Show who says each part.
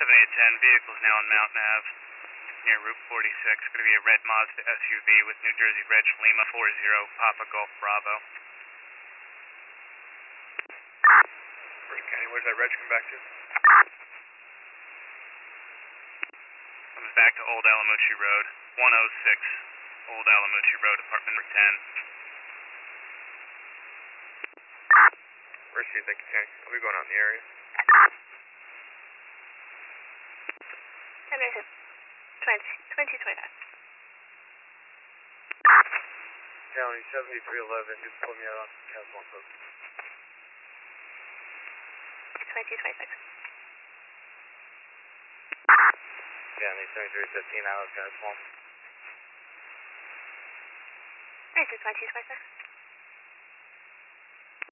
Speaker 1: 7810, vehicles now on Mountain Ave near Route 46. Going to be a red Mazda SUV with New Jersey Reg Lima 40 Papa Golf Bravo.
Speaker 2: First County, where's that reg come back to?
Speaker 1: Comes back to Old Alamucci Road, 106 Old Alamucci Road, apartment number 10.
Speaker 2: Where's you think, County? Are we going out in the area?
Speaker 3: 2025.
Speaker 2: County 7311, just pull me out on Cas 1 folks.
Speaker 3: 2026.
Speaker 2: County 7315, out of Cas 1.
Speaker 3: This is 2026.